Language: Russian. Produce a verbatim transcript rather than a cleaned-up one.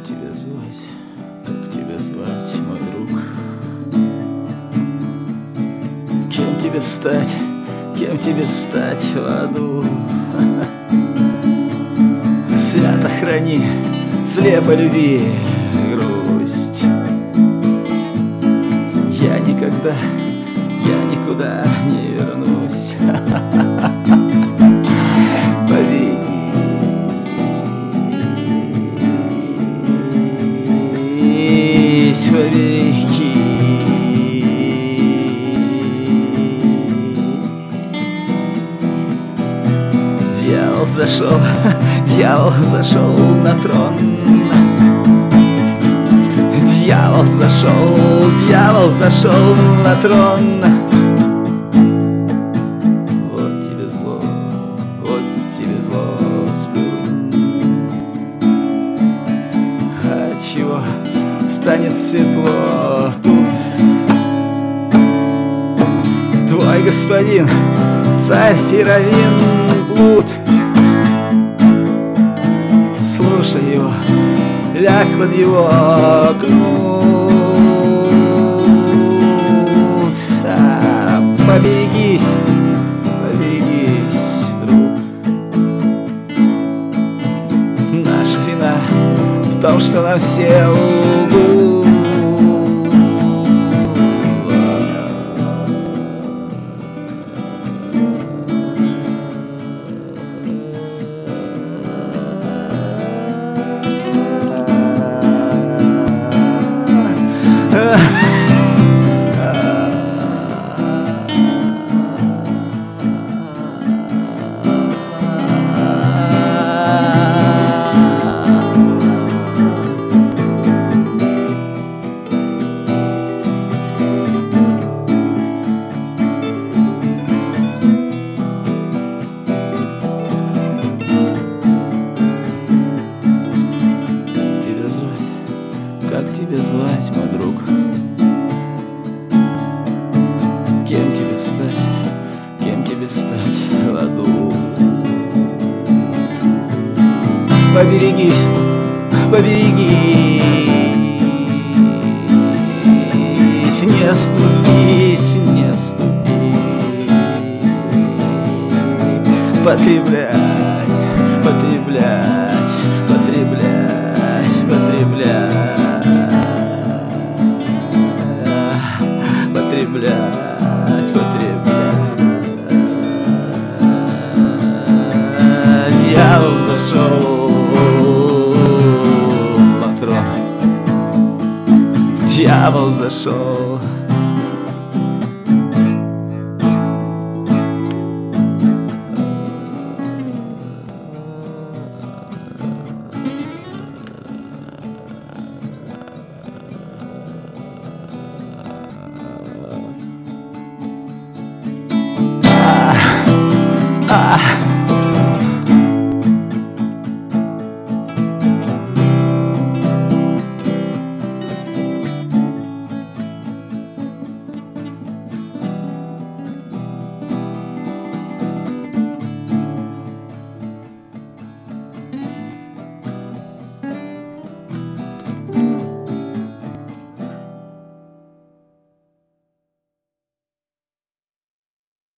тебя звать, как тебя звать, мой друг? Кем тебе стать, кем тебе стать в аду? Свято храни, слепо люби грусть. Я никогда, я никуда не вернусь. Поберегись, побереги. Дьявол зашел, дьявол зашел на трон. Дьявол зашел, дьявол зашел на трон. Вот тебе зло, вот тебе зло, сплю. А чего станет светло тут? Твой господин, царь и раввин блуд. Слушай его, ляг под его кнут. А, поберегись, поберегись, друг. Наша вина в том, что нам все лгут. Как тебя звать, мой друг? Кем тебе стать, кем тебе стать в аду? Поберегись, поберегись, не оступись, не оступись. Потреблять, потреблять, потреблять, потреблять. Потреблять, потреблять. Дьявол зашел на трон. Дьявол зашел